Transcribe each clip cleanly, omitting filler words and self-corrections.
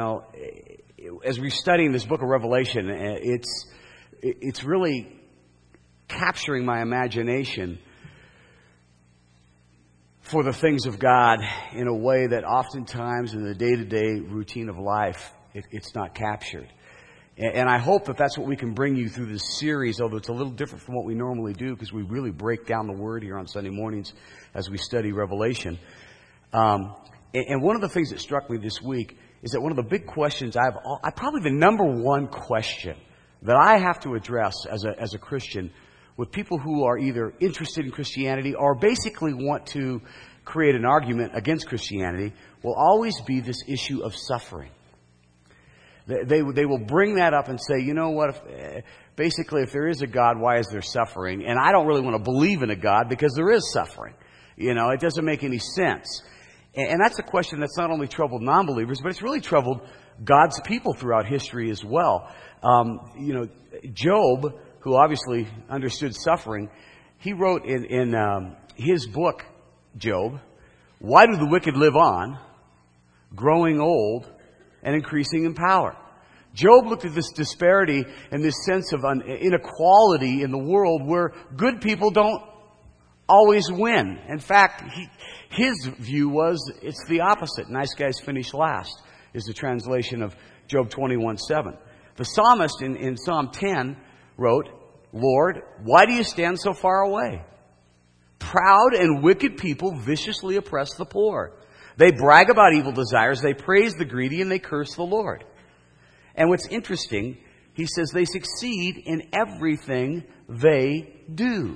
as we're studying this book of Revelation, it's really capturing my imagination for the things of God in a way that oftentimes in the day-to-day routine of life, it's not captured. And I hope that that's what we can bring you through this series, although it's a little different from what we normally do because we really break down the Word here on Sunday mornings as we study Revelation. And one of the things that struck me this week is that one of the big questions probably the number one question that I have to address as a Christian with people who are either interested in Christianity or basically want to create an argument against Christianity will always be this issue of suffering. They will bring that up and say, you know what, basically if there is a God, why is there suffering? And I don't really want to believe in a God because there is suffering. It doesn't make any sense. And that's a question that's not only troubled non-believers, but it's really troubled God's people throughout history as well. Job, who obviously understood suffering, he wrote in his book, Job, "Why do the wicked live on, growing old and increasing in power?" Job looked at this disparity and this sense of inequality in the world where good people don't always win. In fact, his view was it's the opposite. Nice guys finish last is the translation of Job 21:7. The psalmist in Psalm 10 wrote, "Lord, why do you stand so far away? Proud and wicked people viciously oppress the poor. They brag about evil desires, they praise the greedy, and they curse the Lord." And what's interesting, he says they succeed in everything they do.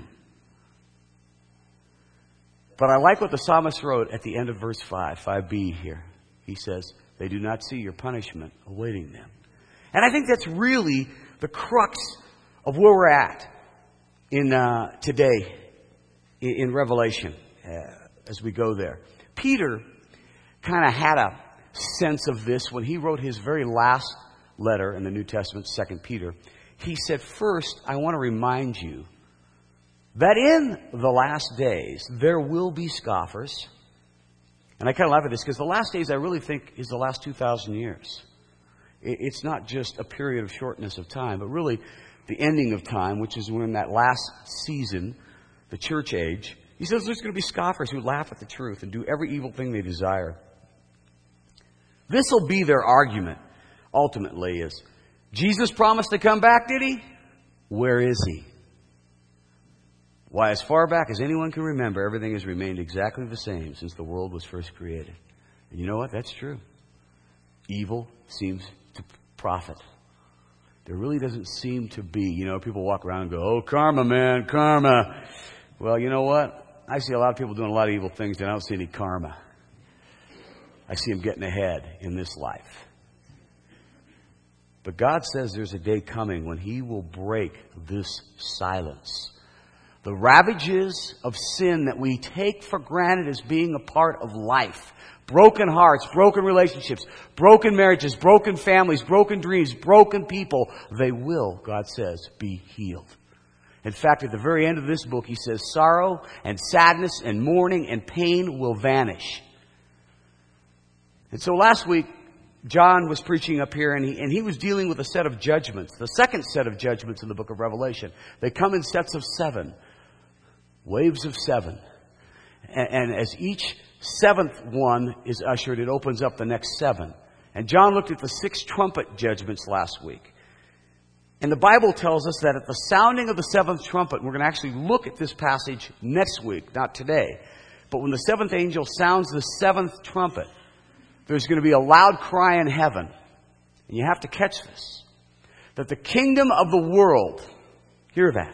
But I like what the psalmist wrote at the end of verse 5b here. He says, "They do not see your punishment awaiting them." And I think that's really the crux of where we're at in today in Revelation as we go there. Peter kind of had a sense of this when he wrote his very last letter in the New Testament, 2 Peter. He said, "First, I want to remind you that in the last days there will be scoffers." And I kind of laugh at this because the last days I really think is the last 2,000 years. It's not just a period of shortness of time, but really the ending of time, which is when that last season, the church age. He says there's going to be scoffers who laugh at the truth and do every evil thing they desire. This will be their argument, ultimately, is Jesus promised to come back, did he? Where is he? Why, as far back as anyone can remember, everything has remained exactly the same since the world was first created. And you know what? That's true. Evil seems to profit. There really doesn't seem to be, people walk around and go, "Oh, karma, man, karma." Well, you know what? I see a lot of people doing a lot of evil things, and I don't see any karma. I see them getting ahead in this life. But God says there's a day coming when He will break this silence. The ravages of sin that we take for granted as being a part of life. Broken hearts, broken relationships, broken marriages, broken families, broken dreams, broken people. They will, God says, be healed. In fact, at the very end of this book, He says sorrow and sadness and mourning and pain will vanish. And so last week, John was preaching up here, and he was dealing with a set of judgments, the second set of judgments in the book of Revelation. They come in sets of 7, waves of 7. And as each seventh one is ushered, it opens up the next 7. And John looked at the 6 trumpet judgments last week. And the Bible tells us that at the sounding of the 7th trumpet, we're going to actually look at this passage next week, not today. But when the 7th angel sounds the 7th trumpet, there's going to be a loud cry in heaven. And you have to catch this. That the kingdom of the world, hear that.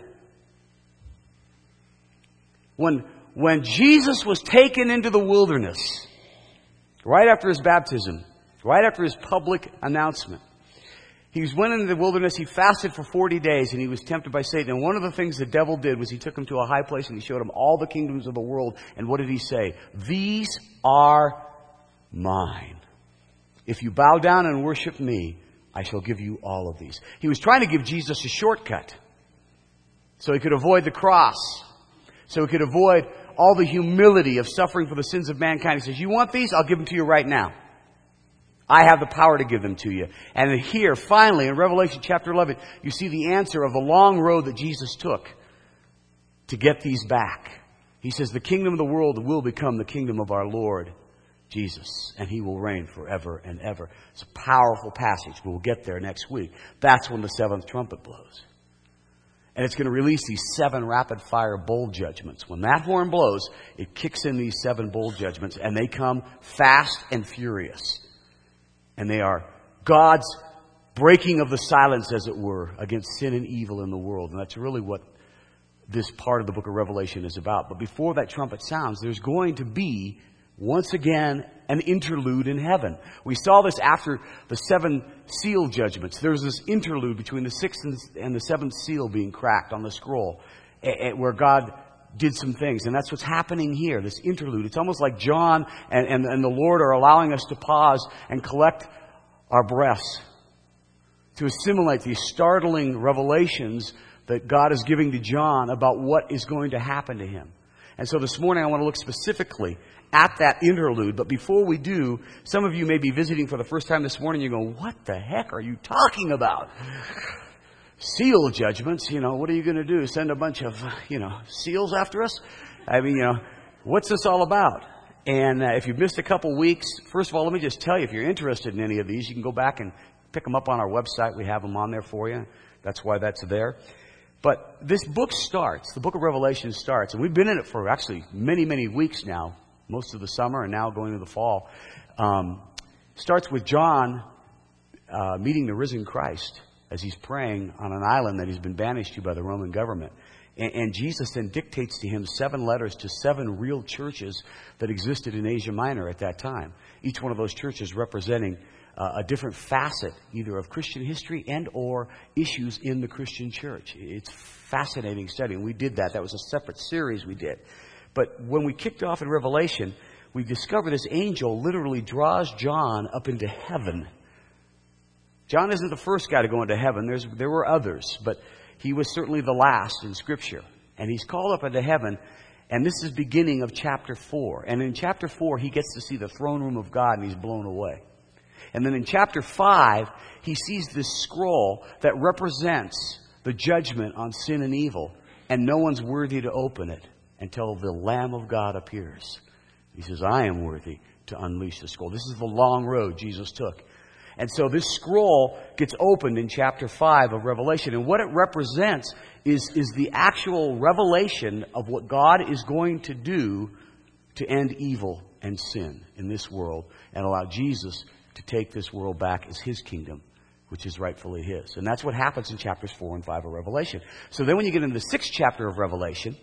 When Jesus was taken into the wilderness, right after His baptism, right after His public announcement, He went into the wilderness, He fasted for 40 days, and He was tempted by Satan. And one of the things the devil did was he took Him to a high place and He showed Him all the kingdoms of the world. And what did He say? "These are mine. If you bow down and worship me, I shall give you all of these." He was trying to give Jesus a shortcut so He could avoid the cross, so He could avoid all the humility of suffering for the sins of mankind. He says, "You want these? I'll give them to you right now. I have the power to give them to you. And here, finally, in Revelation chapter 11, you see the answer of the long road that Jesus took to get these back. He says, the kingdom of the world will become the kingdom of our Lord Jesus, and He will reign forever and ever. It's a powerful passage. We'll get there next week. That's when the seventh trumpet blows. And it's going to release these 7 rapid-fire bowl judgments. When that horn blows, it kicks in these 7 bowl judgments, and they come fast and furious. And they are God's breaking of the silence, as it were, against sin and evil in the world. And that's really what this part of the book of Revelation is about. But before that trumpet sounds, there's going to be, once again, an interlude in heaven. We saw this after the 7 seal judgments. There was this interlude between the 6th and the 7th seal being cracked on the scroll, where God did some things. And that's what's happening here, this interlude. It's almost like John and the Lord are allowing us to pause and collect our breaths to assimilate these startling revelations that God is giving to John about what is going to happen to him. And so this morning I want to look specifically at that interlude. But before we do, some of you may be visiting for the first time this morning. You're going, what the heck are you talking about? Seal judgments, what are you going to do? Send a bunch of, seals after us? I mean, what's this all about? And if you've missed a couple weeks, first of all, let me just tell you, if you're interested in any of these, you can go back and pick them up on our website. We have them on there for you. That's why that's there. But this book starts, the book of Revelation starts, and we've been in it for actually many, many weeks now, most of the summer and now going into the fall. Starts with John meeting the risen Christ as he's praying on an island that he's been banished to by the Roman government. And Jesus then dictates to him 7 letters to 7 real churches that existed in Asia Minor at that time. Each one of those churches representing a different facet, either of Christian history and or issues in the Christian church. It's fascinating study, and we did that. That was a separate series we did. But when we kicked off in Revelation, we discovered this angel literally draws John up into heaven. John isn't the first guy to go into heaven. There were others, but he was certainly the last in Scripture. And he's called up into heaven, and this is beginning of chapter 4. And in chapter 4, he gets to see the throne room of God, and he's blown away. And then in chapter 5, he sees this scroll that represents the judgment on sin and evil, and no one's worthy to open it until the Lamb of God appears. He says, I am worthy to unleash the scroll. This is the long road Jesus took. And so this scroll gets opened in chapter 5 of Revelation. And what it represents is the actual revelation of what God is going to do to end evil and sin in this world and allow Jesus to take this world back as His kingdom, which is rightfully His. And that's what happens in chapters 4 and 5 of Revelation. So then when you get into the 6th chapter of Revelation,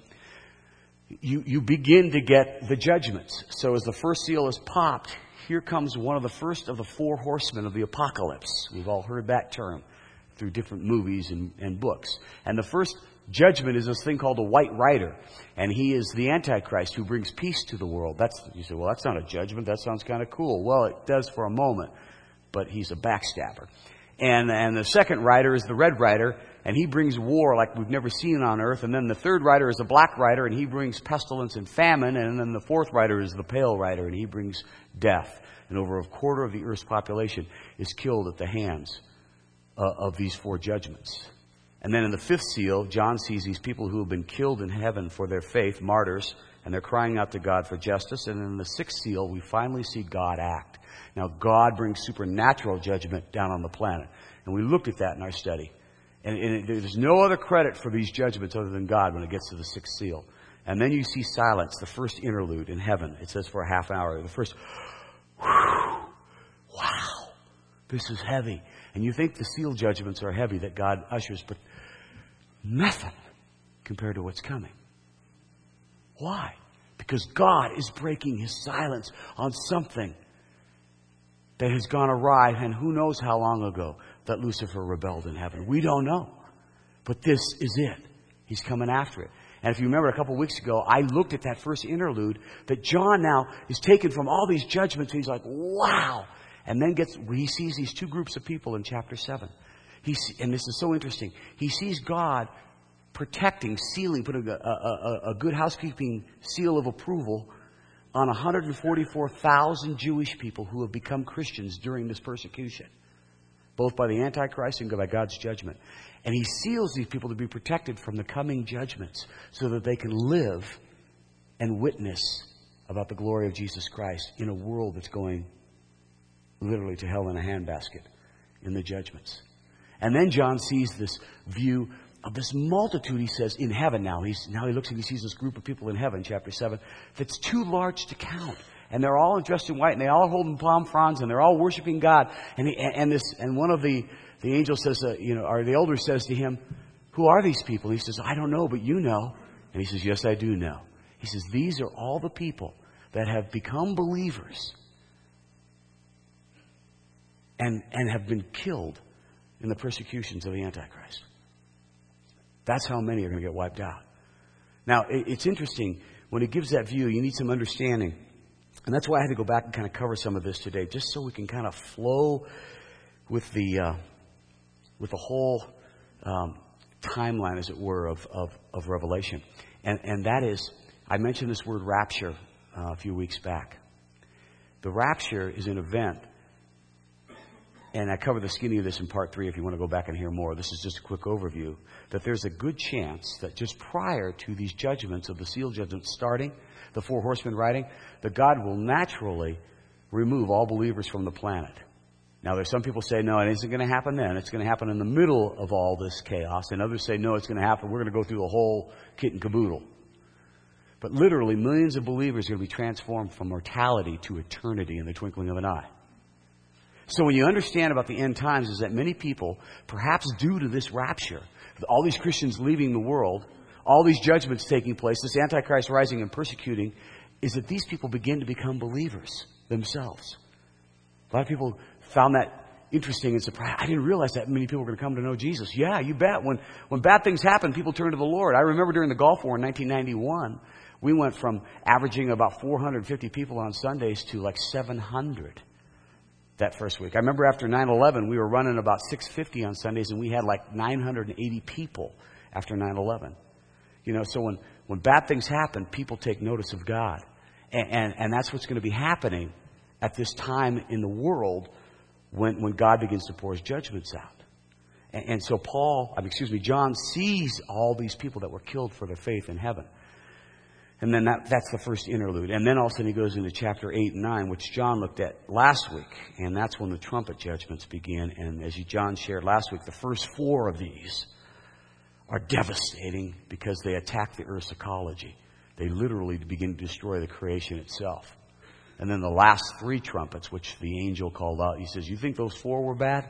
you begin to get the judgments. So as the first seal is popped, here comes one of the first of the 4 horsemen of the apocalypse. We've all heard that term through different movies and books. And the first judgment is this thing called a white rider. And he is the Antichrist who brings peace to the world. You say, well, that's not a judgment. That sounds kind of cool. Well, it does for a moment, but he's a backstabber. And the second rider is the red rider, and he brings war like we've never seen on earth. And then the third rider is the black rider, and he brings pestilence and famine. And then the fourth rider is the pale rider, and he brings death. And over a quarter of the earth's population is killed at the hands of these 4 judgments. And then in the 5th seal, John sees these people who have been killed in heaven for their faith, martyrs, and they're crying out to God for justice. And in the 6th seal, we finally see God act. Now, God brings supernatural judgment down on the planet. And we looked at that in our study. And there's no other credit for these judgments other than God when it gets to the 6th seal. And then you see silence, the first interlude in heaven. It says for a half hour. The first, wow, this is heavy. And you think the seal judgments are heavy that God ushers, but nothing compared to what's coming. Why? Because God is breaking His silence on something that has gone awry, and who knows how long ago that Lucifer rebelled in heaven. We don't know. But this is it. He's coming after it. And if you remember a couple weeks ago, I looked at that first interlude that John now is taken from all these judgments. And he's like, wow. And then he sees these 2 groups of people in chapter 7. And this is so interesting. He sees God protecting, sealing, putting a good housekeeping seal of approval on 144,000 Jewish people who have become Christians during this persecution, both by the Antichrist and by God's judgment. And he seals these people to be protected from the coming judgments so that they can live and witness about the glory of Jesus Christ in a world that's going literally to hell in a handbasket in the judgments. And then John sees this view of this multitude, he says, in heaven now. He looks and he sees this group of people in heaven, chapter 7, that's too large to count. And they're all dressed in white, and they all holding palm fronds, and they're all worshiping God. And one of the angels says, or the elder says to him, who are these people? He says, I don't know, but you know. And he says, yes, I do know. He says, these are all the people that have become believers and have been killed in the persecutions of the Antichrist. That's how many are going to get wiped out. Now, it's interesting. When it gives that view, you need some understanding. And that's why I had to go back and kind of cover some of this today, just so we can kind of flow with the whole timeline, as it were, of Revelation. And that is, I mentioned this word rapture a few weeks back. The rapture is an event, and I covered the skinny of this in part 3 if you want to go back and hear more. This is just a quick overview, that there's a good chance that just prior to these judgments of the seal judgments starting, the 4 horsemen riding, that God will naturally remove all believers from the planet. Now, there's some people say, no, it isn't going to happen then. It's going to happen in the middle of all this chaos. And others say, no, it's going to happen. We're going to go through the whole kit and caboodle. But literally, millions of believers are going to be transformed from mortality to eternity in the twinkling of an eye. So when you understand about the end times is that many people, perhaps due to this rapture, all these Christians leaving the world, all these judgments taking place, this Antichrist rising and persecuting, is that these people begin to become believers themselves. A lot of people found that interesting and surprising. I didn't realize that many people were going to come to know Jesus. Yeah, you bet. When bad things happen, people turn to the Lord. I remember during the Gulf War in 1991, we went from averaging about 450 people on Sundays to like 700 that first week. I remember after 9/11, we were running about 650 on Sundays, and we had like 980 people after 9/11. So when bad things happen, people take notice of God. And that's what's going to be happening at this time in the world when God begins to pour his judgments out. And so John sees all these people that were killed for their faith in heaven. And then that's the first interlude. And then all of a sudden he goes into chapter 8 and 9, which John looked at last week. And that's when the trumpet judgments begin. And as John shared last week, the first 4 of these are devastating because they attack the earth's ecology. They literally begin to destroy the creation itself. And then the last 3 trumpets, which the angel called out, he says, you think those 4 were bad?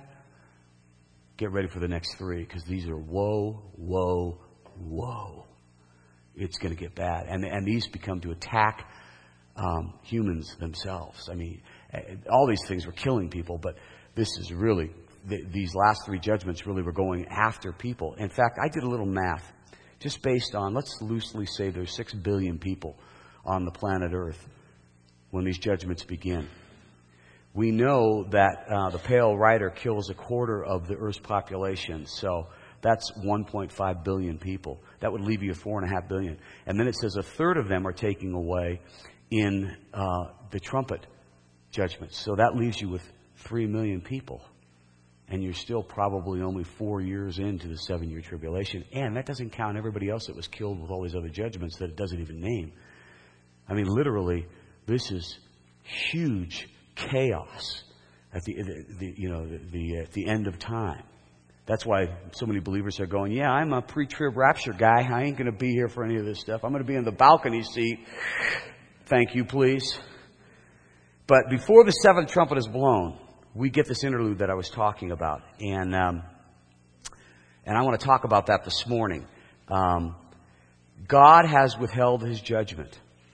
Get ready for the next 3, because these are woe, woe, woe. It's going to get bad. And these become to attack humans themselves. I mean, all these things were killing people, but this is really, these last 3 judgments really were going after people. In fact, I did a little math, just based on, let's loosely say there's 6 billion people on the planet Earth when these judgments begin. We know that the Pale Rider kills a quarter of the Earth's population, so that's 1.5 billion people. That would leave you 4.5 billion. And then it says a third of them are taking away in the trumpet judgments. So that leaves you with 3 million people. And you're still probably only 4 years into the 7-year tribulation. And that doesn't count everybody else that was killed with all these other judgments that it doesn't even name. I mean, literally, this is huge chaos at the end of time. That's why so many believers are going, yeah, I'm a pre-trib rapture guy. I ain't going to be here for any of this stuff. I'm going to be in the balcony seat. Thank you, please. But before the 7th trumpet is blown, we get this interlude that I was talking about. And I want to talk about that this morning. God has withheld his judgment.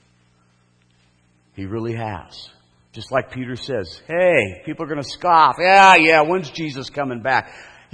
He really has. Just like Peter says, hey, people are going to scoff. Yeah, when's Jesus coming back?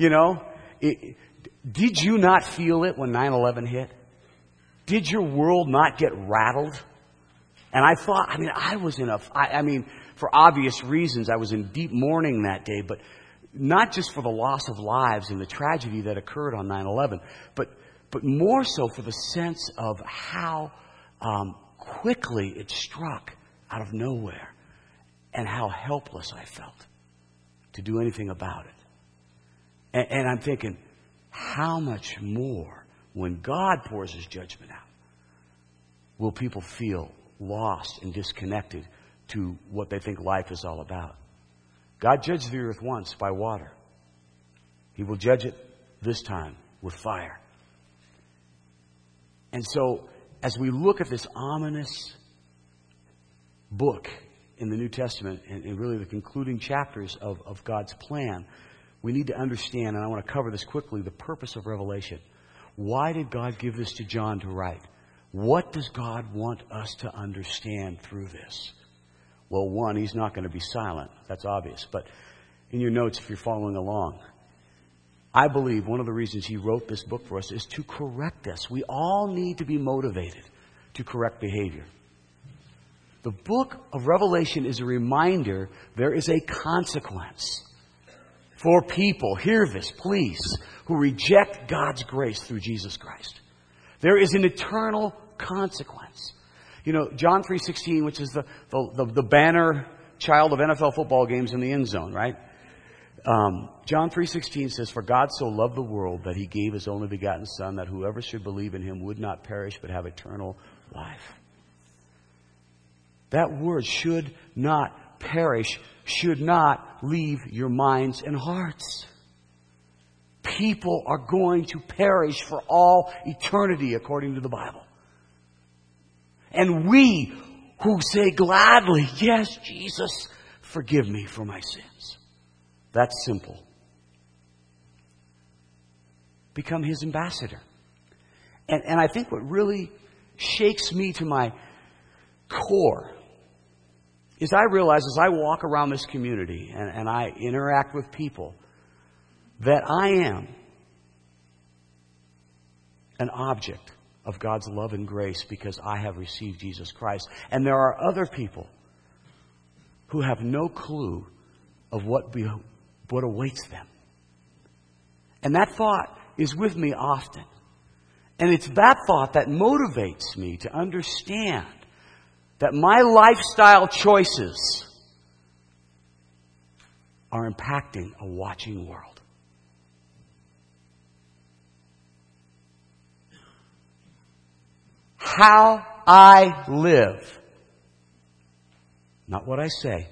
Did you not feel it when 9/11 hit? Did your world not get rattled? And I thought, I was in for obvious reasons, I was in deep mourning that day, but not just for the loss of lives and the tragedy that occurred on 9/11, but more so for the sense of how quickly it struck out of nowhere, and how helpless I felt to do anything about it. And I'm thinking, how much more when God pours His judgment out will people feel lost and disconnected to what they think life is all about? God judged the earth once by water. He will judge it this time with fire. And so, as we look at this ominous book in the New Testament, and really the concluding chapters of God's plan, we need to understand, and I want to cover this quickly, the purpose of Revelation. Why did God give this to John to write? What does God want us to understand through this? Well, one, He's not going to be silent. That's obvious. But in your notes, if you're following along, I believe one of the reasons He wrote this book for us is to correct us. We all need to be motivated to correct behavior. The book of Revelation is a reminder there is a consequence for people, hear this please, who reject God's grace through Jesus Christ. There is an eternal consequence. You know, John 3:16, which is the banner child of NFL football games in the end zone, right? John 3:16 says, "For God so loved the world that He gave His only begotten Son, that whoever should believe in Him would not perish but have eternal life." That word, should not perish, should not leave your minds and hearts. People are going to perish for all eternity, according to the Bible. And we who say gladly, "Yes, Jesus, forgive me for my sins," that's simple. Become His ambassador. And I think what really shakes me to my core is I realize as I walk around this community and I interact with people that I am an object of God's love and grace because I have received Jesus Christ. And there are other people who have no clue of what awaits them. And that thought is with me often. And it's that thought that motivates me to understand that my lifestyle choices are impacting a watching world. How I live, not what I say,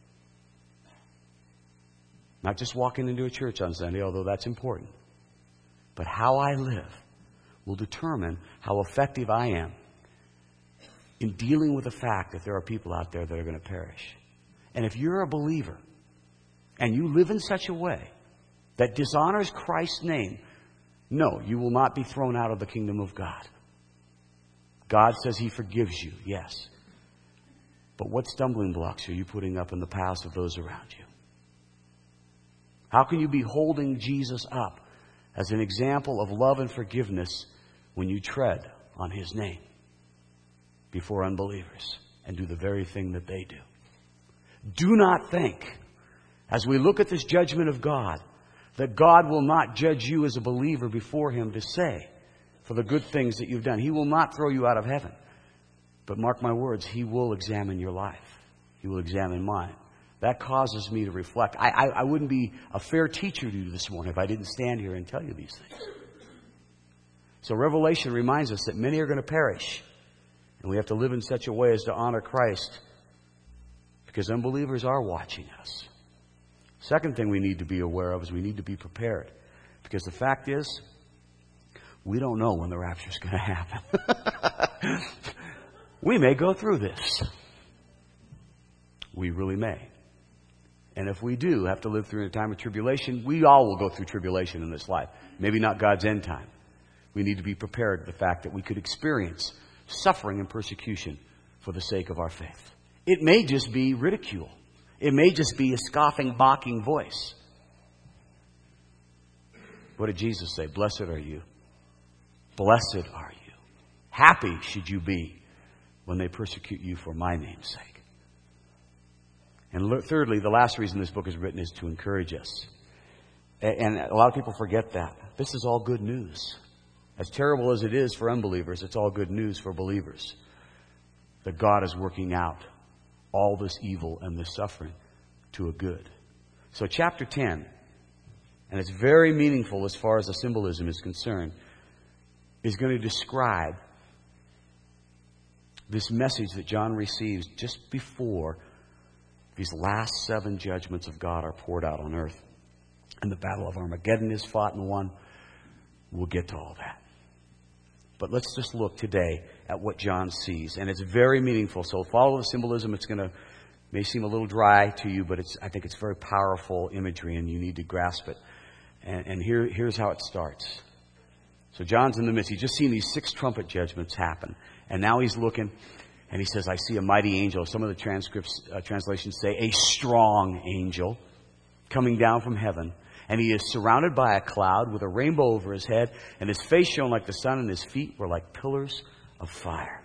not just walking into a church on Sunday, although that's important, but how I live will determine how effective I am in dealing with the fact that there are people out there that are going to perish. And if you're a believer and you live in such a way that dishonors Christ's name, no, you will not be thrown out of the kingdom of God. God says He forgives you, yes. But what stumbling blocks are you putting up in the paths of those around you? How can you be holding Jesus up as an example of love and forgiveness when you tread on His name before unbelievers and do the very thing that they do? Do not think, as we look at this judgment of God, that God will not judge you as a believer before Him to say, for the good things that you've done. He will not throw you out of heaven. But mark my words, He will examine your life. He will examine mine. That causes me to reflect. I wouldn't be a fair teacher to you this morning if I didn't stand here and tell you these things. So Revelation reminds us that many are going to perish. And we have to live in such a way as to honor Christ, because unbelievers are watching us. Second thing we need to be aware of is we need to be prepared. Because the fact is, we don't know when the rapture is going to happen. We may go through this. We really may. And if we do have to live through a time of tribulation, we all will go through tribulation in this life. Maybe not God's end time. We need to be prepared for the fact that we could experience suffering and persecution for the sake of our faith. It may just be ridicule. It may just be a scoffing, mocking voice. What did Jesus say? Blessed are you. Blessed are you. Happy should you be when they persecute you for my name's sake. And thirdly, the last reason this book is written is to encourage us. And a lot of people forget that. This is all good news. As terrible as it is for unbelievers, it's all good news for believers. That God is working out all this evil and this suffering to a good. So chapter 10, and it's very meaningful as far as the symbolism is concerned, is going to describe this message that John receives just before these last 7 judgments of God are poured out on earth. And the battle of Armageddon is fought and won. We'll get to all that. But let's just look today at what John sees. And it's very meaningful. So follow the symbolism. It's going to may seem a little dry to you, but I think it's very powerful imagery, and you need to grasp it. And here's how it starts. So John's in the midst. He's just seen these 6 trumpet judgments happen. And now he's looking, and he says, I see a mighty angel. Some of the translations say a strong angel coming down from heaven. And he is surrounded by a cloud with a rainbow over his head, and his face shone like the sun, and his feet were like pillars of fire.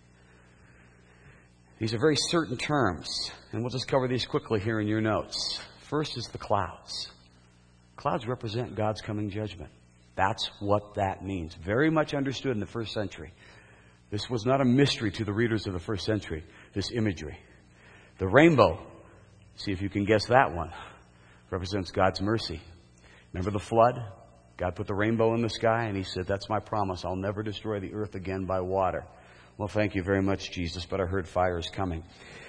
These are very certain terms, and we'll just cover these quickly here in your notes. First is the clouds. Clouds represent God's coming judgment. That's what that means. Very much understood in the first century. This was not a mystery to the readers of the first century, this imagery. The rainbow, see if you can guess that one, represents God's mercy. Remember the flood? God put the rainbow in the sky, and he said, that's my promise. I'll never destroy the earth again by water. Well, thank you very much, Jesus, but I heard fire is coming.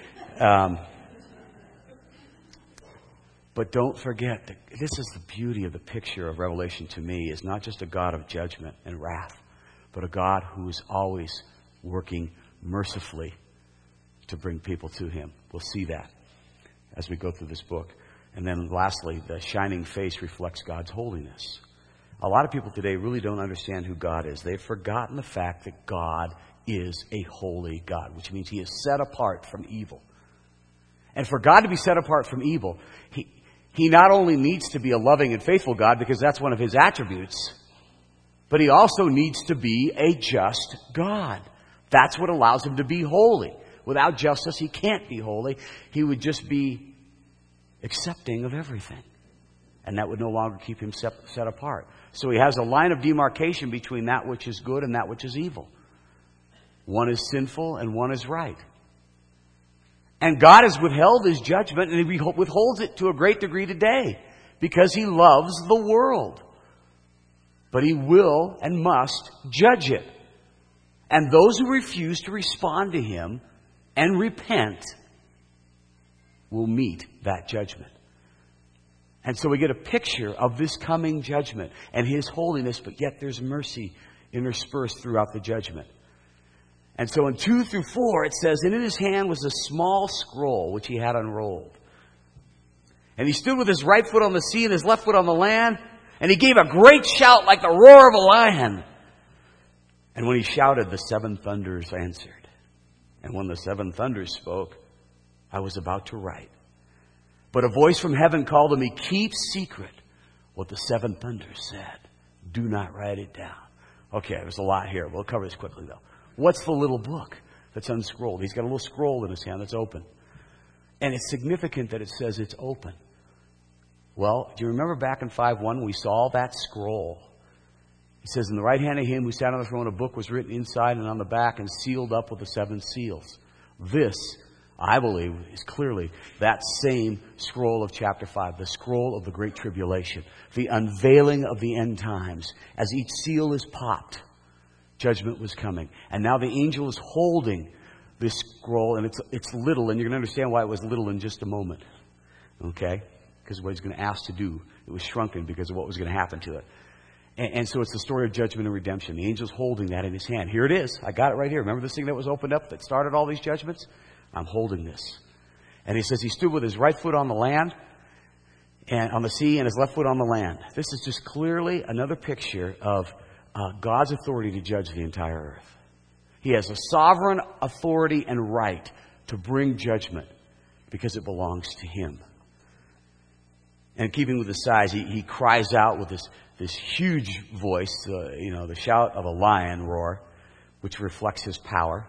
But don't forget, that this is the beauty of the picture of Revelation to me, is not just a God of judgment and wrath, but a God who is always working mercifully to bring people to him. We'll see that as we go through this book. And then lastly, the shining face reflects God's holiness. A lot of people today really don't understand who God is. They've forgotten the fact that God is a holy God, which means he is set apart from evil. And for God to be set apart from evil, he not only needs to be a loving and faithful God, because that's one of his attributes, but he also needs to be a just God. That's what allows him to be holy. Without justice, he can't be holy. He would just be accepting of everything. And that would no longer keep him set apart. So he has a line of demarcation between that which is good and that which is evil. One is sinful and one is right. And God has withheld his judgment, and he withholds it to a great degree today because he loves the world. But he will and must judge it. And those who refuse to respond to him and repent will meet that judgment. And so we get a picture of this coming judgment and his holiness, but yet there's mercy interspersed throughout the judgment. And so in 2 through 4, it says, and in his hand was a small scroll, which he had unrolled. And he stood with his right foot on the sea and his left foot on the land. And he gave a great shout like the roar of a lion. And when he shouted, the 7 thunders answered. And when the 7 thunders spoke, I was about to write. But a voice from heaven called to me, keep secret what the 7 thunders said. Do not write it down. Okay, there's a lot here. We'll cover this quickly, though. What's the little book that's unscrolled? He's got a little scroll in his hand that's open. And it's significant that it says it's open. Well, do you remember back in 5:1 we saw that scroll? It says, in the right hand of him who sat on the throne, a book was written inside and on the back and sealed up with the 7 seals. This, I believe, is clearly that same scroll of chapter 5, the scroll of the Great Tribulation, the unveiling of the end times. As each seal is popped, judgment was coming. And now the angel is holding this scroll, and it's little, and you're going to understand why it was little in just a moment. Okay? Because what he's going to ask to do, it was shrunken because of what was going to happen to it. And so it's the story of judgment and redemption. The angel's holding that in his hand. Here it is. I got it right here. Remember this thing that was opened up that started all these judgments? I'm holding this. And he says he stood with his right foot on the land, and on the sea, and his left foot on the land. This is just clearly another picture of God's authority to judge the entire earth. He has a sovereign authority and right to bring judgment because it belongs to him. And keeping with the size, he cries out with this huge voice, the shout of a lion roar, which reflects his power.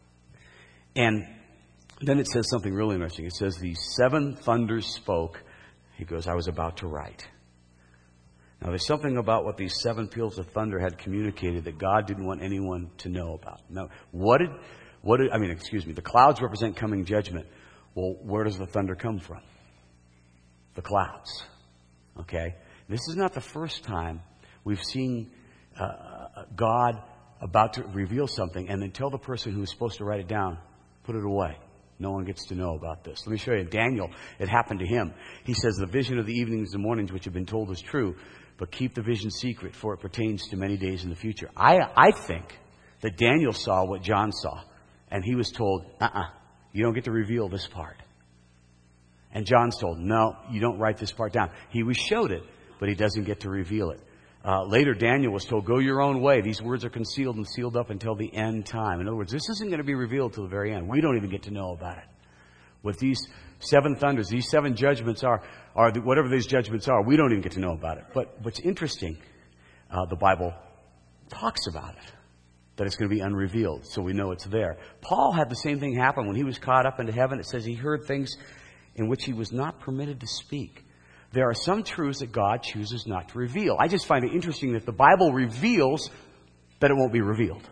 And then it says something really interesting. It says, the 7 thunders spoke. He goes, I was about to write. Now, there's something about what these 7 peals of thunder had communicated that God didn't want anyone to know about. Now, the clouds represent coming judgment. Well, where does the thunder come from? The clouds. Okay? This is not the first time we've seen God about to reveal something and then tell the person who was supposed to write it down, put it away. No one gets to know about this. Let me show you. Daniel, it happened to him. He says, the vision of the evenings and mornings which have been told is true, but keep the vision secret, for it pertains to many days in the future. I think that Daniel saw what John saw, and he was told, you don't get to reveal this part. And John's told, no, you don't write this part down. He was showed it, but he doesn't get to reveal it. Later, Daniel was told, go your own way. These words are concealed and sealed up until the end time. In other words, this isn't going to be revealed till the very end. We don't even get to know about it. What these 7 thunders, these 7 judgments are whatever these judgments are, we don't even get to know about it. But what's interesting, the Bible talks about it, that it's going to be unrevealed, so we know it's there. Paul had the same thing happen when he was caught up into heaven. It says he heard things in which he was not permitted to speak. There are some truths that God chooses not to reveal. I just find it interesting that the Bible reveals that it won't be revealed.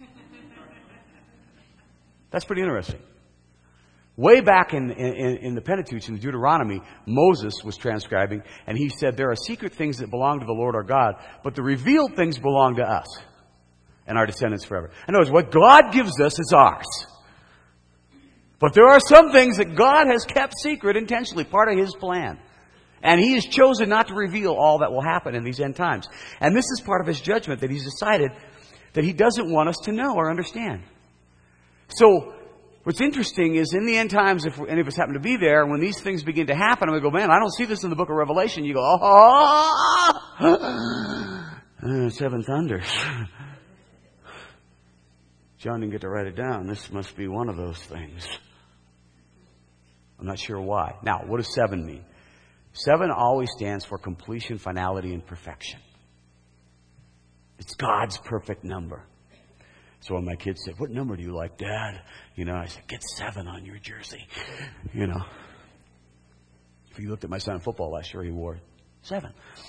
That's pretty interesting. Way back in the Pentateuch, in Deuteronomy, Moses was transcribing, and he said, there are secret things that belong to the Lord our God, but the revealed things belong to us and our descendants forever. In other words, what God gives us is ours. But there are some things that God has kept secret intentionally, part of His plan. And He has chosen not to reveal all that will happen in these end times. And this is part of His judgment, that He's decided that He doesn't want us to know or understand. So, what's interesting is in the end times, if any of us happen to be there, when these things begin to happen, and we go, man, I don't see this in the book of Revelation. You go, 7 thunders. John didn't get to write it down. This must be one of those things. I'm not sure why. Now, what does 7 mean? 7 always stands for completion, finality, and perfection. It's God's perfect number. So when my kids said, what number do you like, Dad? I said, get 7 on your jersey. If you looked at my son in football last year, he wore 7.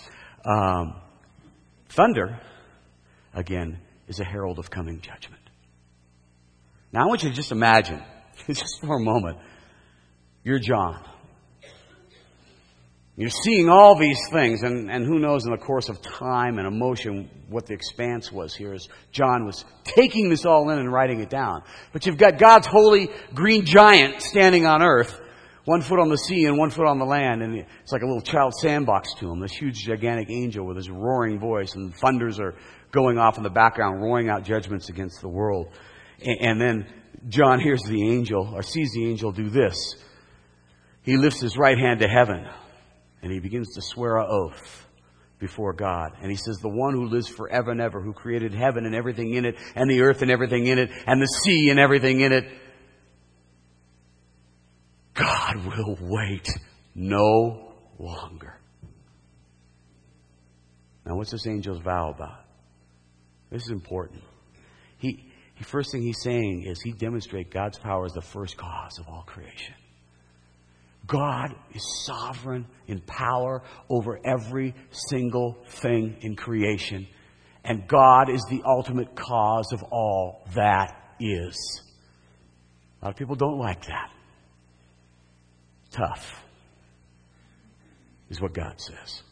Thunder, again, is a herald of coming judgment. Now I want you to just imagine, just for a moment, you're John. You're seeing all these things, and who knows in the course of time and emotion what the expanse was here as John was taking this all in and writing it down. But you've got God's holy green giant standing on earth, 1 foot on the sea and 1 foot on the land, and it's like a little child sandbox to him, this huge gigantic angel with his roaring voice, and thunders are going off in the background, roaring out judgments against the world. And then John hears the angel, or sees the angel do this. He lifts his right hand to heaven. And he begins to swear an oath before God. And he says, the one who lives forever and ever, who created heaven and everything in it, and the earth and everything in it, and the sea and everything in it, God will wait no longer. Now, what's this angel's vow about? This is important. First thing he's saying is he demonstrates God's power as the first cause of all creation. God is sovereign in power over every single thing in creation. And God is the ultimate cause of all that is. A lot of people don't like that. Tough, is what God says.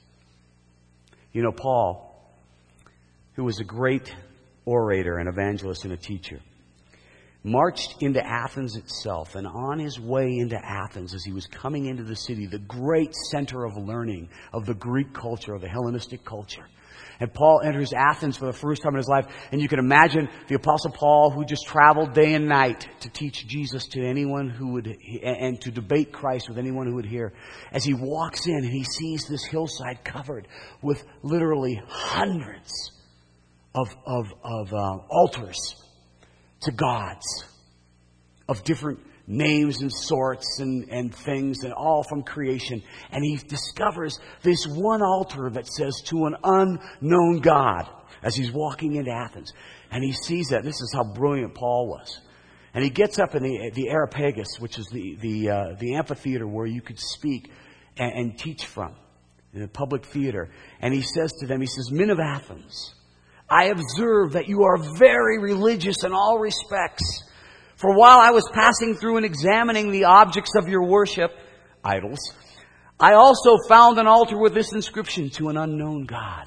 Paul, who was a great orator, an evangelist, and a teacher, marched into Athens itself, and on his way into Athens, as he was coming into the city, the great center of learning of the Greek culture, of the Hellenistic culture. And Paul enters Athens for the first time in his life, and you can imagine the Apostle Paul, who just traveled day and night to teach Jesus to anyone who would, and to debate Christ with anyone who would hear. As he walks in and he sees this hillside covered with literally hundreds of altars to gods of different names and sorts and things, and all from creation. And he discovers this one altar that says to an unknown God as he's walking into Athens. And he sees that. This is how brilliant Paul was. And he gets up in the Areopagus, which is the amphitheater where you could speak and teach from, in a public theater. And he says to them, he says, men of Athens, I observe that you are very religious in all respects. For while I was passing through and examining the objects of your worship, idols, I also found an altar with this inscription, to an unknown God.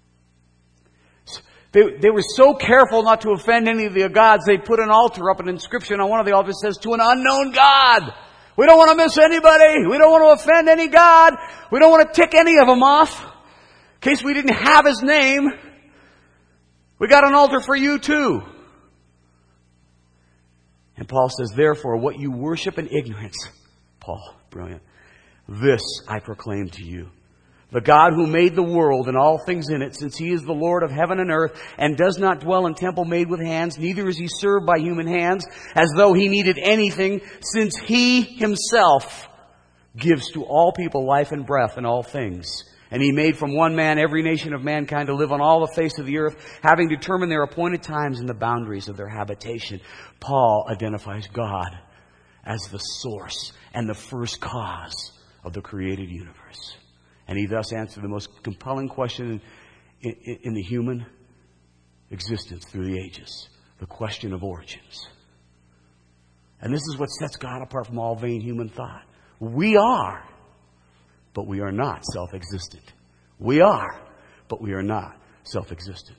They were so careful not to offend any of the gods, they put an altar up, an inscription on one of the altars says, to an unknown God. We don't want to miss anybody. We don't want to offend any God. We don't want to tick any of them off. In case we didn't have his name, we got an altar for you too. And Paul says, therefore, what you worship in ignorance, Paul, brilliant, this I proclaim to you. The God who made the world and all things in it, since he is the Lord of heaven and earth, and does not dwell in temple made with hands, neither is he served by human hands, as though he needed anything, since he himself gives to all people life and breath and all things. And he made from one man every nation of mankind to live on all the face of the earth, having determined their appointed times and the boundaries of their habitation. Paul identifies God as the source and the first cause of the created universe. And he thus answered the most compelling question in the human existence through the ages. The question of origins. And this is what sets God apart from all vain human thought. We are, but we are not self-existent. We are, but we are not self-existent.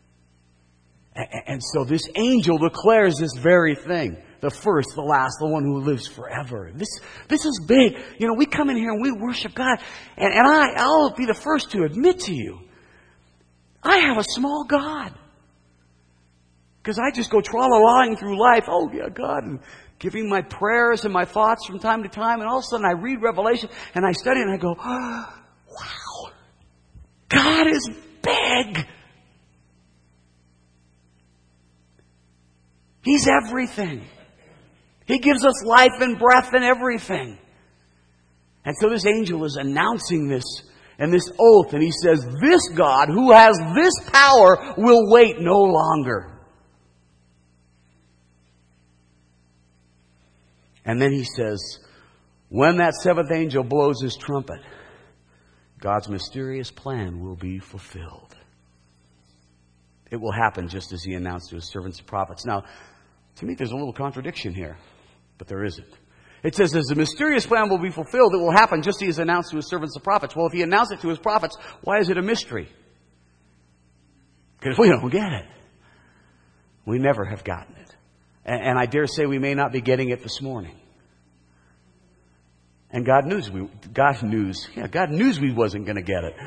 And so this angel declares this very thing. The first, the last, the one who lives forever. This is big. You know, we come in here and we worship God. And I'll be the first to admit to you, I have a small God. Because I just go tra-la-laing through life. Oh, yeah, God. And giving my prayers and my thoughts from time to time. And all of a sudden I read Revelation and I study and I go, oh, wow. God is big. He's everything. He gives us life and breath and everything. And so this angel is announcing this and this oath. And he says, this God who has this power will wait no longer. And then he says, when that seventh angel blows his trumpet, God's mysterious plan will be fulfilled. It will happen just as he announced to his servants and prophets. Now, to me, there's a little contradiction here, but there isn't. It says, as the mysterious plan will be fulfilled, it will happen just as he has announced to his servants and prophets. Well, if he announced it to his prophets, why is it a mystery? Because we don't get it. We never have gotten it. And I dare say we may not be getting it this morning. And God knew we wasn't going to get it.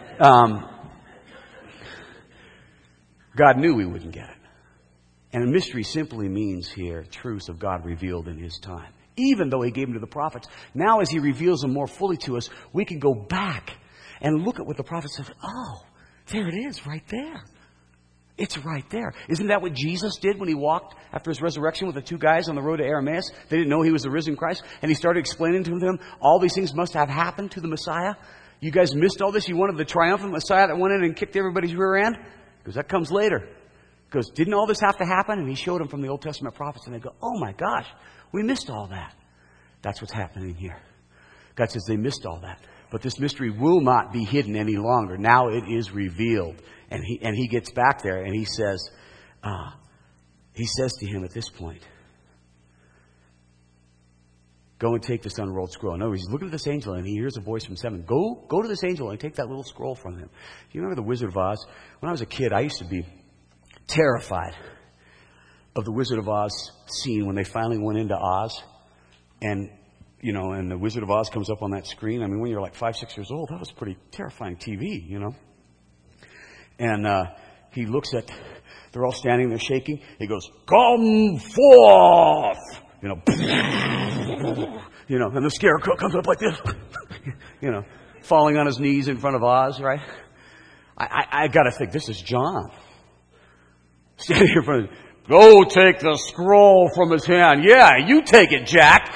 God knew we wouldn't get it. And a mystery simply means here truths of God revealed in his time. Even though he gave them to the prophets, now as he reveals them more fully to us, we can go back and look at what the prophet said. Oh, there it is right there. It's right there. Isn't that what Jesus did when he walked after his resurrection with the two guys on the road to Emmaus? They didn't know he was the risen Christ. And he started explaining to them all these things must have happened to the Messiah. You guys missed all this. You wanted the triumphant Messiah that went in and kicked everybody's rear end? Because that comes later. Because didn't all this have to happen? And he showed them from the Old Testament prophets. And they go, oh my gosh, we missed all that. That's what's happening here. God says they missed all that. But this mystery will not be hidden any longer. Now it is revealed. And he gets back there and he says to him at this point, go and take this unrolled scroll. No, he's looking at this angel and he hears a voice from heaven. Go to this angel and take that little scroll from him. Do you remember the Wizard of Oz? When I was a kid, I used to be terrified of the Wizard of Oz scene when they finally went into Oz. And, you know, and the Wizard of Oz comes up on that screen. I mean, when you're like 5, 6 years old, that was pretty terrifying TV, you know. And he looks at, they're all standing there shaking. He goes, come forth! You know, and the scarecrow comes up like this, you know, falling on his knees in front of Oz, right? I got to think, this is John. Standing here in front of him. Go take the scroll from his hand. Yeah, you take it, Jack.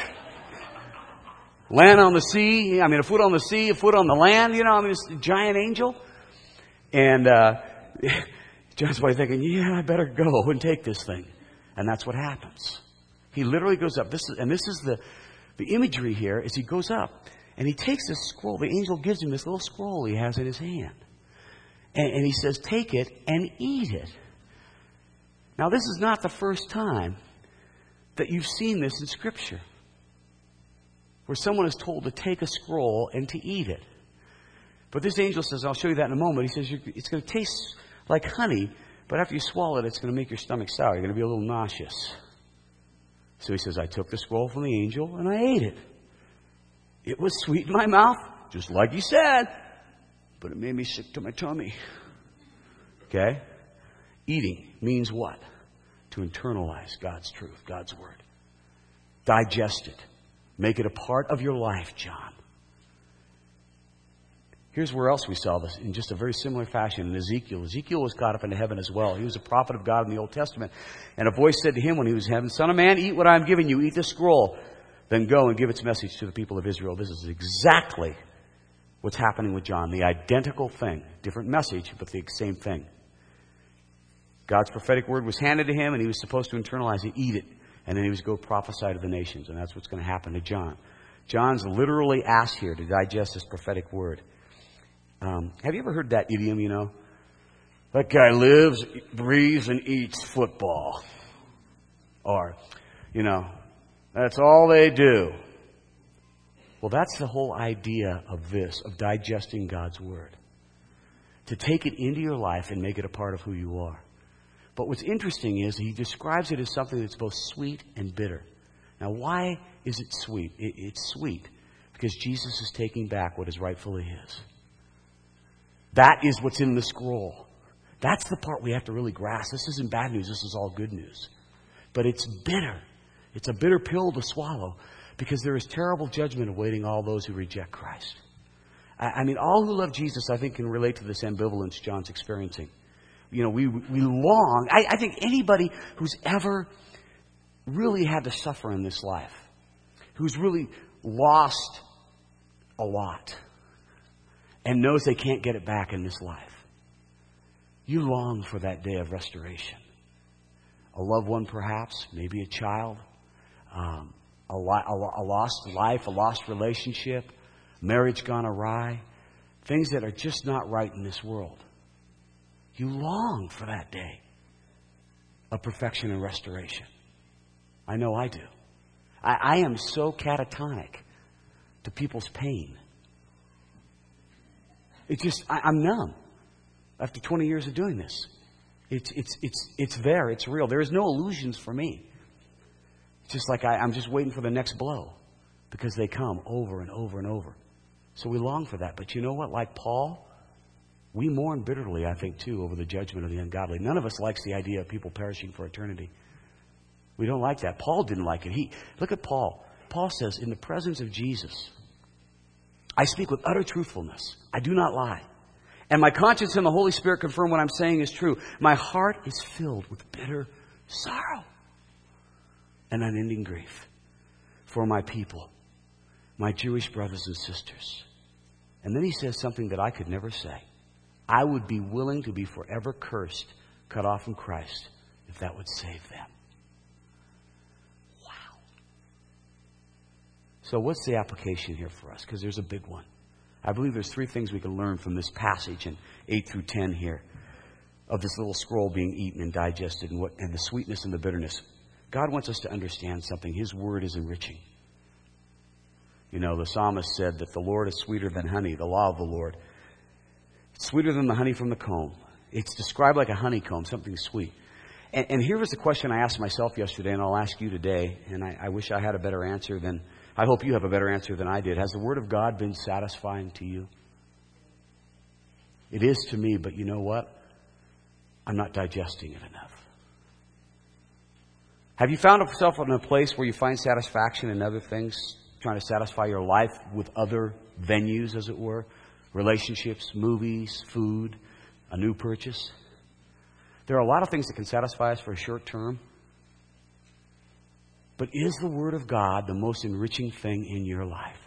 Land on the sea. I mean, a foot on the sea, a foot on the land. You know, I mean, this giant angel. And John's probably thinking, yeah, I better go and take this thing. And that's what happens. He literally goes up. This is the imagery here is he goes up and he takes this scroll. The angel gives him this little scroll he has in his hand. And he says, take it and eat it. Now, this is not the first time that you've seen this in Scripture, where someone is told to take a scroll and to eat it. But this angel says, I'll show you that in a moment. He says, it's going to taste like honey, but after you swallow it, it's going to make your stomach sour. You're going to be a little nauseous. So he says, I took the scroll from the angel and I ate it. It was sweet in my mouth, just like he said, but it made me sick to my tummy. Okay? Eating means what? To internalize God's truth, God's Word. Digest it. Make it a part of your life, John. Here's where else we saw this in just a very similar fashion in Ezekiel. Ezekiel was caught up into heaven as well. He was a prophet of God in the Old Testament. And a voice said to him when he was in heaven, Son of man, eat what I am giving you. Eat this scroll. Then go and give its message to the people of Israel. This is exactly what's happening with John. The identical thing. Different message, but the same thing. God's prophetic word was handed to him, and he was supposed to internalize it, eat it. And then he was to go prophesy to the nations. And that's what's going to happen to John. John's literally asked here to digest this prophetic word. Have you ever heard that idiom, you know? That guy lives, breathes, and eats football. Or, you know, that's all they do. Well, that's the whole idea of this, of digesting God's Word. To take it into your life and make it a part of who you are. But what's interesting is he describes it as something that's both sweet and bitter. Now, why is it sweet? It's sweet because Jesus is taking back what is rightfully his. That is what's in the scroll. That's the part we have to really grasp. This isn't bad news. This is all good news. But it's bitter. It's a bitter pill to swallow because there is terrible judgment awaiting all those who reject Christ. I mean, all who love Jesus, I think, can relate to this ambivalence John's experiencing. You know, we long. I think anybody who's ever really had to suffer in this life, who's really lost a lot, and knows they can't get it back in this life. You long for that day of restoration. A loved one, perhaps, maybe a child, a lost life, a lost relationship, marriage gone awry, things that are just not right in this world. You long for that day of perfection and restoration. I know I do. I am so catatonic to people's pain. It's just, I'm numb after 20 years of doing this. It's there. It's real. There is no illusions for me. It's just like I'm just waiting for the next blow because they come over and over and over. So we long for that. But you know what? Like Paul, we mourn bitterly, I think, too, over the judgment of the ungodly. None of us likes the idea of people perishing for eternity. We don't like that. Paul didn't like it. Look at Paul. Paul says, in the presence of Jesus, I speak with utter truthfulness. I do not lie. And my conscience and the Holy Spirit confirm what I'm saying is true. My heart is filled with bitter sorrow and unending grief for my people, my Jewish brothers and sisters. And then he says something that I could never say. I would be willing to be forever cursed, cut off from Christ, if that would save them. Wow. So what's the application here for us? Because there's a big one. I believe there's 3 things we can learn from this passage in 8 through 10 here of this little scroll being eaten and digested and the sweetness and the bitterness. God wants us to understand something. His word is enriching. You know, the psalmist said that the Lord is sweeter than honey, the law of the Lord. It's sweeter than the honey from the comb. It's described like a honeycomb, something sweet. And here was the question I asked myself yesterday, and I'll ask you today, and I wish I had a better answer than, I hope you have a better answer than I did. Has the Word of God been satisfying to you? It is to me, but you know what? I'm not digesting it enough. Have you found yourself in a place where you find satisfaction in other things, trying to satisfy your life with other venues, as it were? Relationships, movies, food, a new purchase. There are a lot of things that can satisfy us for a short term. But is the Word of God the most enriching thing in your life?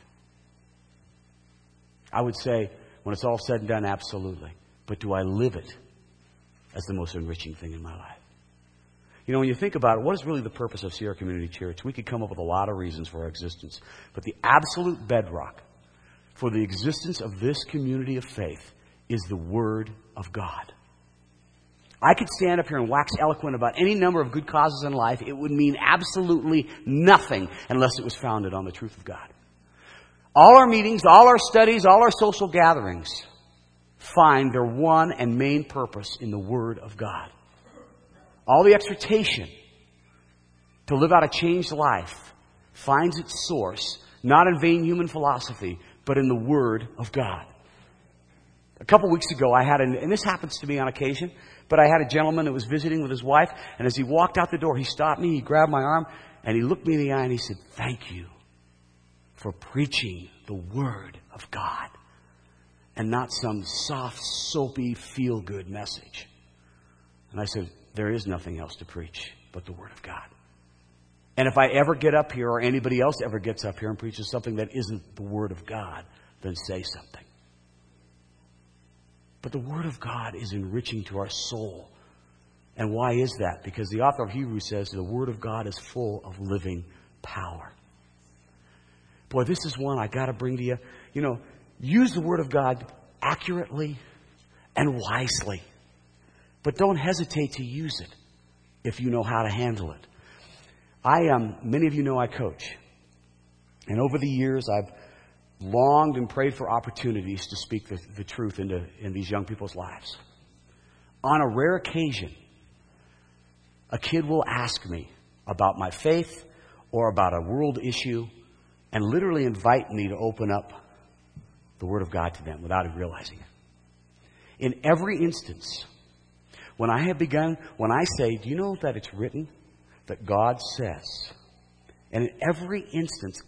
I would say, when it's all said and done, absolutely. But do I live it as the most enriching thing in my life? You know, when you think about it, what is really the purpose of Sierra Community Church? We could come up with a lot of reasons for our existence. But the absolute bedrock for the existence of this community of faith is the Word of God. I could stand up here and wax eloquent about any number of good causes in life. It would mean absolutely nothing unless it was founded on the truth of God. All our meetings, all our studies, all our social gatherings find their one and main purpose in the Word of God. All the exhortation to live out a changed life finds its source not in vain human philosophy, but in the Word of God. A couple weeks ago, and this happens to me on occasion, but I had a gentleman that was visiting with his wife, and as he walked out the door, he stopped me, he grabbed my arm, and he looked me in the eye and he said, "Thank you for preaching the Word of God and not some soft, soapy, feel-good message." And I said, there is nothing else to preach but the Word of God. And if I ever get up here or anybody else ever gets up here and preaches something that isn't the Word of God, then say something. But the Word of God is enriching to our soul. And why is that? Because the author of Hebrews says the Word of God is full of living power. Boy, this is one I got to bring to you. You know, use the Word of God accurately and wisely. But don't hesitate to use it if you know how to handle it. Many of you know I coach. And over the years, I've longed and prayed for opportunities to speak the truth in these young people's lives. On a rare occasion, a kid will ask me about my faith or about a world issue and literally invite me to open up the Word of God to them without even realizing it. In every instance, when I say, do you know that it's written that God says? And in every instance,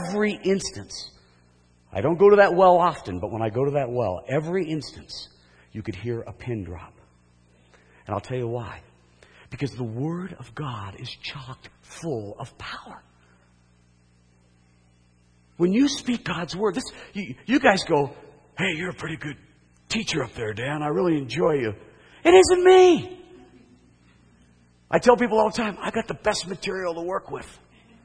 I don't go to that well often, but when I go to that well, every instance, you could hear a pin drop. And I'll tell you why. Because the Word of God is chock full of power. When you speak God's Word, you guys go, "Hey, you're a pretty good teacher up there, Dan. I really enjoy you." It isn't me. I tell people all the time, I got the best material to work with.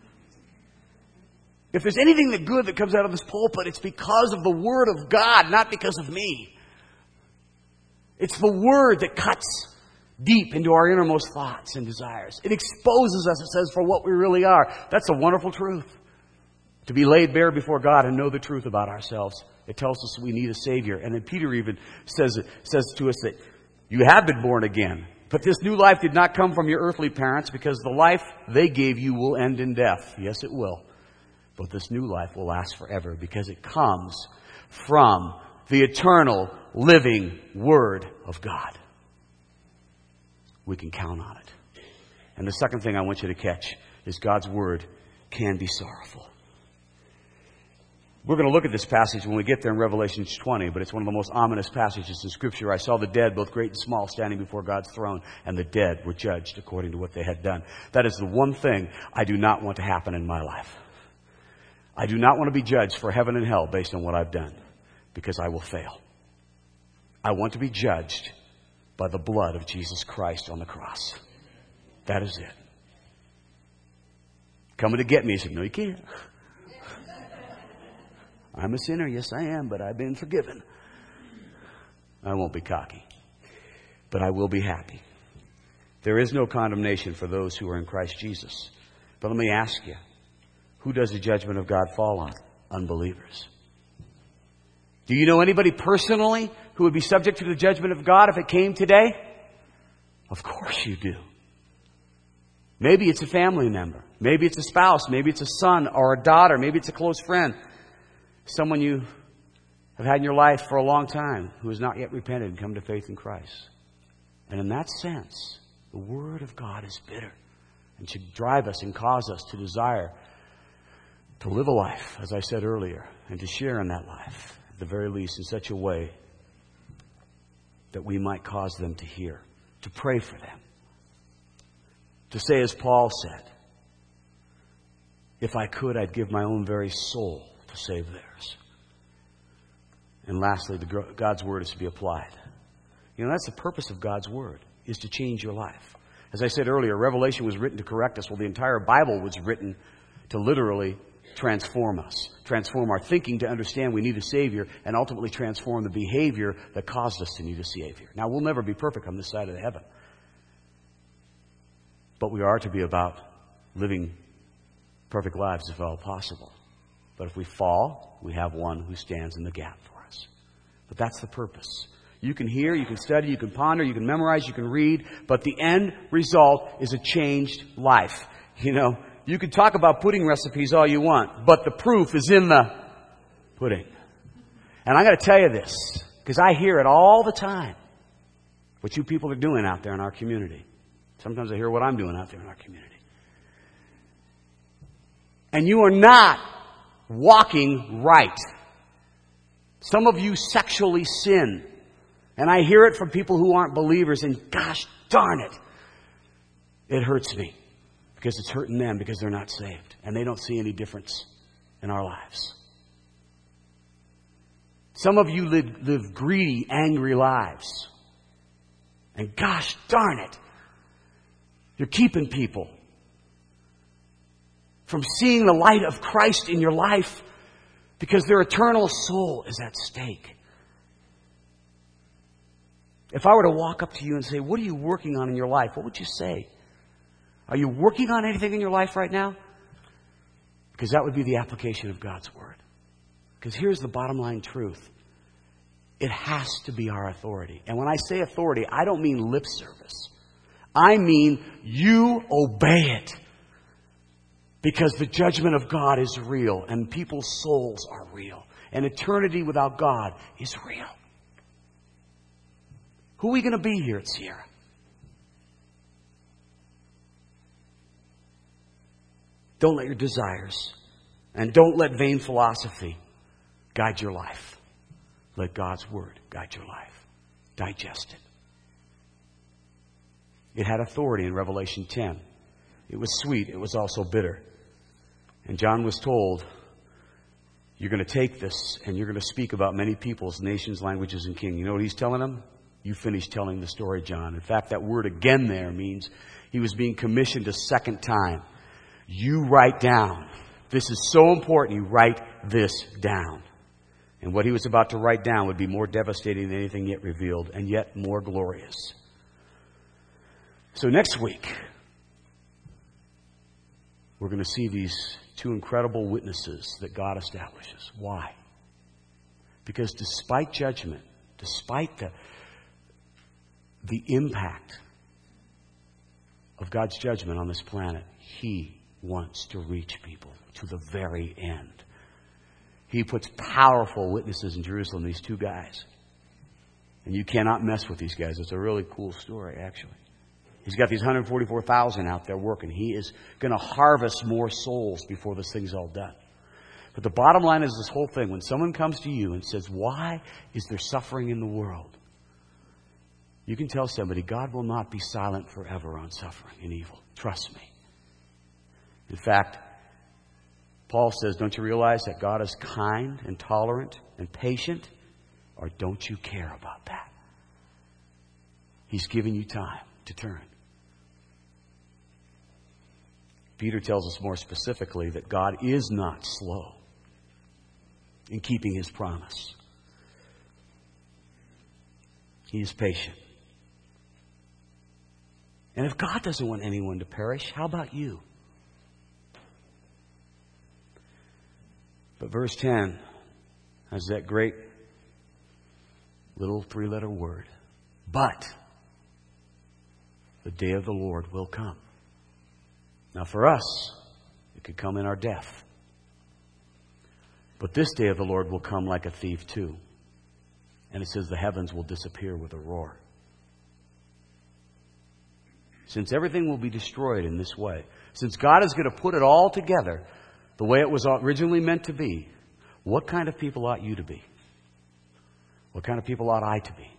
If there's anything good that comes out of this pulpit, it's because of the Word of God, not because of me. It's the Word that cuts deep into our innermost thoughts and desires. It exposes us, it says, for what we really are. That's a wonderful truth. To be laid bare before God and know the truth about ourselves. It tells us we need a Savior. And then Peter even says to us that you have been born again. But this new life did not come from your earthly parents, because the life they gave you will end in death. Yes, it will. But this new life will last forever, because it comes from the eternal, living Word of God. We can count on it. And the second thing I want you to catch is God's Word can be sorrowful. We're going to look at this passage when we get there in Revelation 20, but it's one of the most ominous passages in Scripture. I saw the dead, both great and small, standing before God's throne, and the dead were judged according to what they had done. That is the one thing I do not want to happen in my life. I do not want to be judged for heaven and hell based on what I've done, because I will fail. I want to be judged by the blood of Jesus Christ on the cross. That is it. Coming to get me, he said, "No, you can't. I'm a sinner, yes I am, but I've been forgiven." I won't be cocky, but I will be happy. There is no condemnation for those who are in Christ Jesus. But let me ask you, who does the judgment of God fall on? Unbelievers. Do you know anybody personally who would be subject to the judgment of God if it came today? Of course you do. Maybe it's a family member. Maybe it's a spouse. Maybe it's a son or a daughter. Maybe it's a close friend. Someone you have had in your life for a long time who has not yet repented and come to faith in Christ. And in that sense, the Word of God is bitter and should drive us and cause us to desire to live a life, as I said earlier, and to share in that life, at the very least, in such a way that we might cause them to hear, to pray for them, to say as Paul said, if I could, I'd give my own very soul to save theirs. And lastly, God's Word is to be applied. You know, that's the purpose of God's Word, is to change your life. As I said earlier, Revelation was written to correct us. Well, the entire Bible was written to literally transform us, transform our thinking to understand we need a Savior, and ultimately transform the behavior that caused us to need a Savior. Now, we'll never be perfect on this side of the heaven. But we are to be about living perfect lives if at all possible. But if we fall, we have one who stands in the gap for us. But that's the purpose. You can hear, you can study, you can ponder, you can memorize, you can read, but the end result is a changed life. You know, you can talk about pudding recipes all you want, but the proof is in the pudding. And I got to tell you this, because I hear it all the time, what you people are doing out there in our community. Sometimes I hear what I'm doing out there in our community. And you are not walking right. Some of you sexually sin. And I hear it from people who aren't believers, and gosh darn it, it hurts me. Because it's hurting them because they're not saved. And they don't see any difference in our lives. Some of you live greedy, angry lives. And gosh darn it, you're keeping people from seeing the light of Christ in your life because their eternal soul is at stake. If I were to walk up to you and say, what are you working on in your life? What would you say? Are you working on anything in your life right now? Because that would be the application of God's Word. Because here's the bottom line truth. It has to be our authority. And when I say authority, I don't mean lip service. I mean you obey it. Because the judgment of God is real. And people's souls are real. And eternity without God is real. Who are we going to be here at Sierra? Don't let your desires and don't let vain philosophy guide your life. Let God's Word guide your life. Digest it. It had authority in Revelation 10. It was sweet. It was also bitter. And John was told, you're going to take this and you're going to speak about many peoples, nations, languages, and kings. You know what he's telling them? You finished telling the story, John. In fact, that word again there means he was being commissioned a second time. You write down. This is so important. You write this down. And what he was about to write down would be more devastating than anything yet revealed, and yet more glorious. So next week, we're going to see these two incredible witnesses that God establishes. Why? Because despite judgment, despite the impact of God's judgment on this planet, He wants to reach people to the very end. He puts powerful witnesses in Jerusalem, these two guys. And you cannot mess with these guys. It's a really cool story, actually. He's got these 144,000 out there working. He is going to harvest more souls before this thing's all done. But the bottom line is this whole thing. When someone comes to you and says, why is there suffering in the world? You can tell somebody, God will not be silent forever on suffering and evil. Trust me. In fact, Paul says, don't you realize that God is kind and tolerant and patient? Or don't you care about that? He's giving you time to turn. Peter tells us more specifically that God is not slow in keeping His promise. He is patient. And if God doesn't want anyone to perish, how about you? But verse 10 has that great little three-letter word. But the day of the Lord will come. Now for us, it could come in our death. But this day of the Lord will come like a thief too. And it says the heavens will disappear with a roar. Since everything will be destroyed in this way, since God is going to put it all together the way it was originally meant to be, what kind of people ought you to be? What kind of people ought I to be?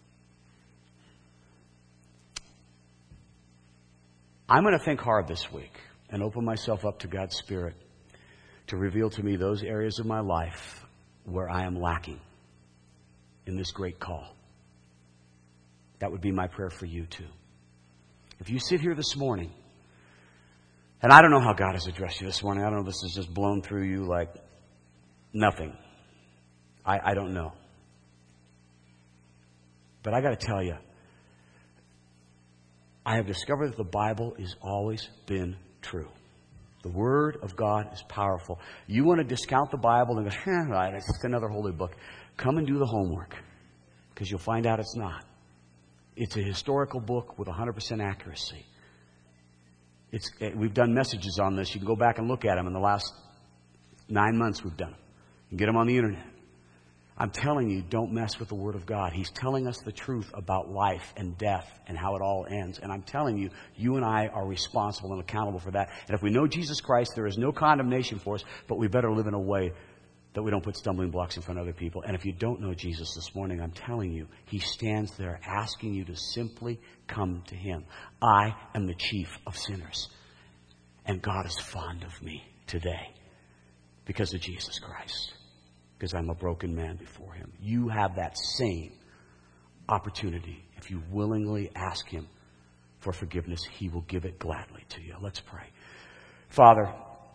I'm going to think hard this week and open myself up to God's Spirit to reveal to me those areas of my life where I am lacking in this great call. That would be my prayer for you too. If you sit here this morning, and I don't know how God has addressed you this morning. I don't know if this has just blown through you like nothing. I don't know. But I got to tell you, I have discovered that the Bible has always been true. The Word of God is powerful. You want to discount the Bible and go, right, it's just another holy book. Come and do the homework, because you'll find out it's not. It's a historical book with 100% accuracy. We've done messages on this. You can go back and look at them in the last 9 months we've done them. You can get them on the internet. I'm telling you, don't mess with the Word of God. He's telling us the truth about life and death and how it all ends. And I'm telling you, you and I are responsible and accountable for that. And if we know Jesus Christ, there is no condemnation for us, but we better live in a way that we don't put stumbling blocks in front of other people. And if you don't know Jesus this morning, I'm telling you, He stands there asking you to simply come to Him. I am the chief of sinners. And God is fond of me today because of Jesus Christ. Because I'm a broken man before Him. You have that same opportunity. If you willingly ask Him for forgiveness, He will give it gladly to you. Let's pray. Father,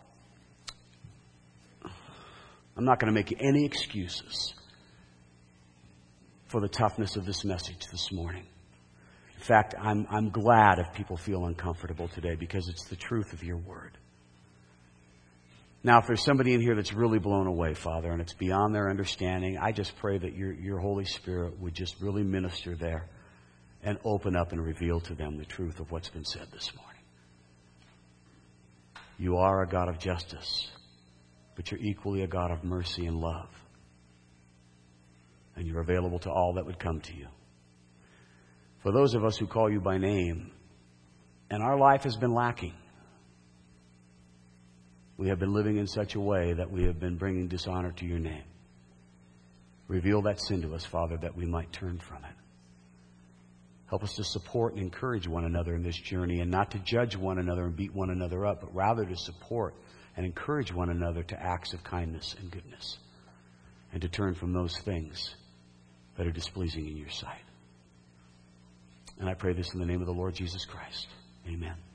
I'm not going to make any excuses for the toughness of this message this morning. In fact, I'm glad if people feel uncomfortable today, because it's the truth of Your Word. Now, if there's somebody in here that's really blown away, Father, and it's beyond their understanding, I just pray that Your Holy Spirit would just really minister there and open up and reveal to them the truth of what's been said this morning. You are a God of justice, but You're equally a God of mercy and love. And You're available to all that would come to You. For those of us who call You by name, and our life has been lacking, we have been living in such a way that we have been bringing dishonor to Your name. Reveal that sin to us, Father, that we might turn from it. Help us to support and encourage one another in this journey, and not to judge one another and beat one another up, but rather to support and encourage one another to acts of kindness and goodness, and to turn from those things that are displeasing in Your sight. And I pray this in the name of the Lord Jesus Christ. Amen.